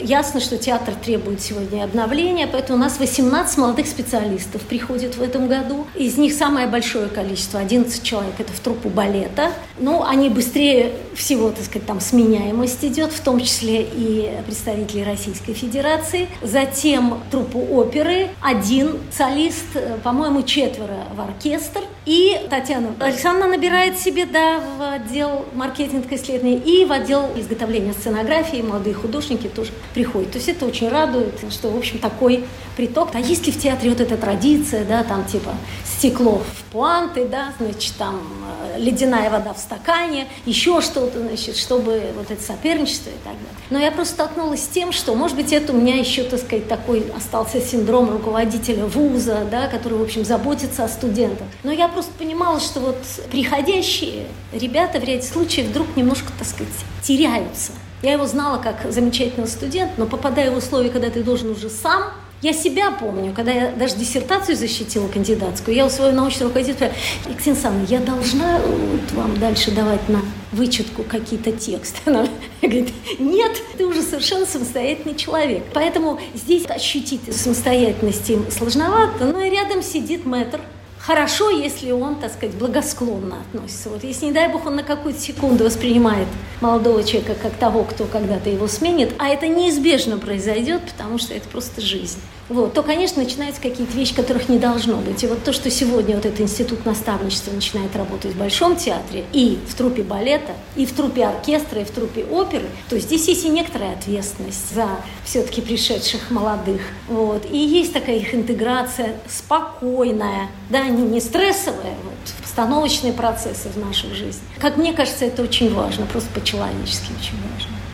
ясно, что театр требует сегодня обновления, поэтому у нас 18 молодых специалистов приходит в этом году. Из них самое большое количество, 11 человек, это в труппу балета. Они быстрее всего, так сказать, там сменяемость идет, в том числе и представители Российской Федерации. Затем труппу оперы, 1 солист, по-моему, 4 в оркестр. И Татьяна Александровна набирает себе, в отдел маркетинга исследований и в отдел изготовления сценографии. Молодые художники тоже приходят. То есть это очень радует, что, в общем, такой приток. А есть ли в театре вот эта традиция, там типа стекло в пуанты, значит, там ледяная вода в стакане, еще что-то, значит, чтобы вот это соперничество и так далее. Но я просто столкнулась с тем, что, может быть, это у меня еще, так сказать, такой остался синдром руководителя вуза, который, в общем, заботится о студентах. Но я просто понимала, что вот приходящие ребята в ряде случаев вдруг немножко, так сказать, теряются. Я его знала как замечательного студента, но попадая в условия, когда ты должен уже сам. Я себя помню, когда я даже диссертацию защитила кандидатскую, я у своего научного руководителя говорю: Екатерина Александровна, я должна вам дальше давать на вычетку какие-то тексты. Она говорит: нет, ты уже совершенно самостоятельный человек. Поэтому здесь ощутить самостоятельность им сложновато, но и рядом сидит мэтр. Хорошо, если он, так сказать, благосклонно относится. Вот если, не дай бог, он на какую-то секунду воспринимает молодого человека как того, кто когда-то его сменит, а это неизбежно произойдет, потому что это просто жизнь. То, конечно, начинаются какие-то вещи, которых не должно быть. И вот то, что сегодня вот этот институт наставничества начинает работать в Большом театре, и в труппе балета, и в труппе оркестра, и в труппе оперы, то здесь есть и некоторая ответственность за все-таки пришедших молодых. И есть такая их интеграция спокойная, не стрессовая, постановочные процессы в нашу жизнь. Как мне кажется, это очень важно, просто по-человечески очень важно.